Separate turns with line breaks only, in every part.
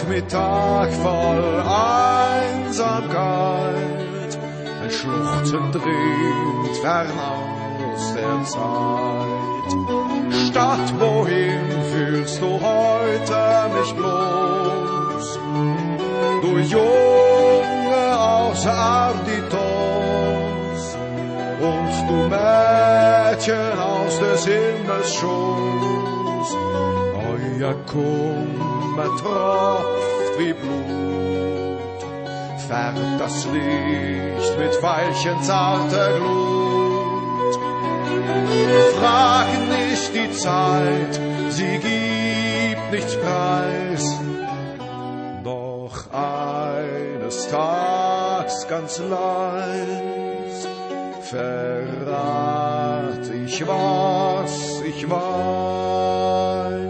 Nachmittag voll Einsamkeit, ein Schluchzen dringt fern aus der Zeit. Stadt, wohin führst du heute mich bloß? Du Junge aus Arditos und du Mädchen aus des Himmels Schoß, euer Kummer tropft wie Blut, färbt das Licht mit veilchenzarter Glut. Frag nicht die Zeit, sie gibt nichts preis, doch eines Tags ganz leis verrat ich, was ich weiß.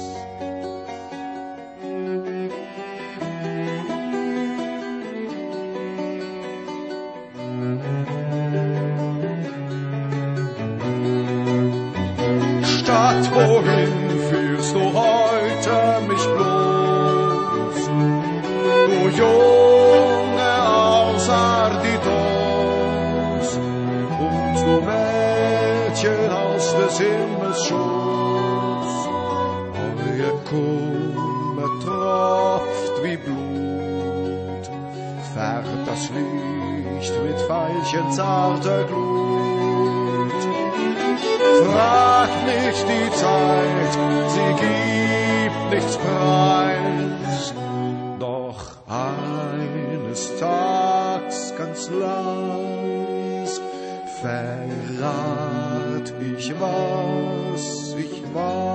Stadt, wohin führst du heute mich bloß? Du Junge aus Arditos und du Mädchen aus des Himmels Schoß, euer Kummer tropft wie Blut, färbt das Licht mit veilchenzarter Glut. Frag nicht die Zeit, sie gibt nichts preis, doch eines Tags ganz leis verrat ich, was ich weiß.